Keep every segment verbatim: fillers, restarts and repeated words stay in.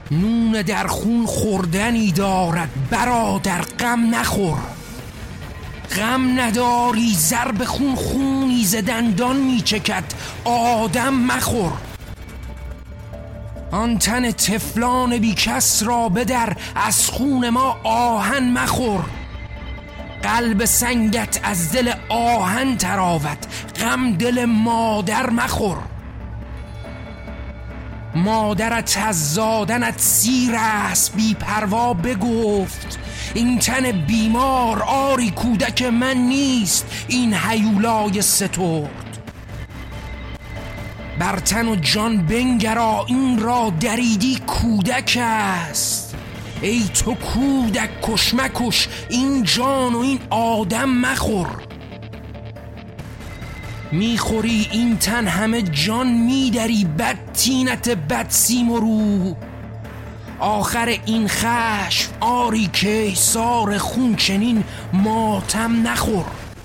نون در خون خوردنی دارد برادر، غم نخور. غم نداری ضرب خون خونی ز دندان میچکد، آدم مخور. آن تن طفلان بی کس را بدر، از خون ما آهن مخور. قلب سنگت از دل آهن تراود، غم دل مادر مخور. مادرت از زادنت سیر است بی پروا بگفت، این تن بیمار آری کودک من نیست این هیولای سترد. بر تن و جان بنگرا این را دریدی کودک است. ای تو کودک کش مکش این جان و این آدم مخور. میخوری این تن همه جان میدری، بد تینت بد سیم و رو. آخر این خشم آری که سار خون چنین ماتم نخور.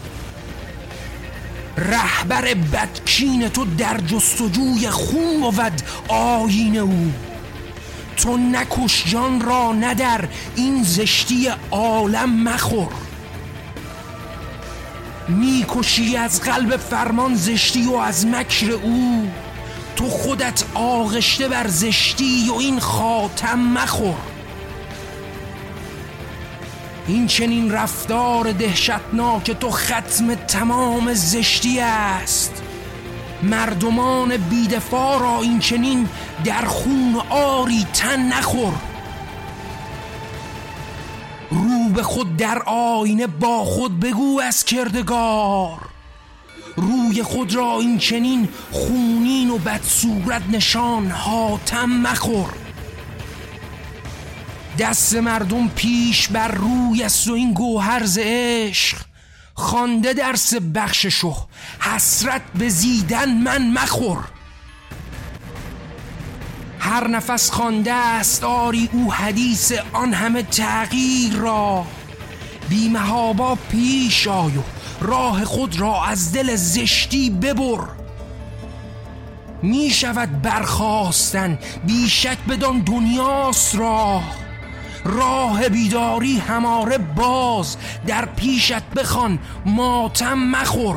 رهبر بدکین تو در جستجوی خون بود آیین او. تو نکش جان را ندر این زشتی عالم مخور. میکشی از قلب فرمان زشتی و از مکر او. تو خودت آغشته بر زشتی و این خاتم مخور. این چنین رفتار دهشتناک تو ختم تمام زشتی است. مردمان بیدفاع را این چنین در خون آری تن نخور. رو به خود در آینه با خود بگو از کردگار، روی خود را این چنین خونین و بدصورت نشان حاتم مخور. دست مردم پیش بر روی است و این گوهر ز عشق، خوانده درس بخشش و حسرت به زیدن من مخور. هر نفس خوانده است آری او حدیث آن همه تغییر را. بی محابا پیش آی و راه خود را از دل زشتی ببر. می شود برخاستن بی شک بدان دنیاست راه. راه بیداری هماره باز در پیشت بخوان ماتم مخور.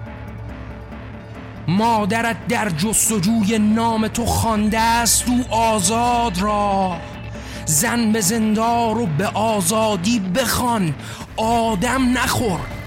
مادرت در جستجوی نام تو خوانده است او آزاد را. زن به زندار و به آزادی بخوان آدم نخور.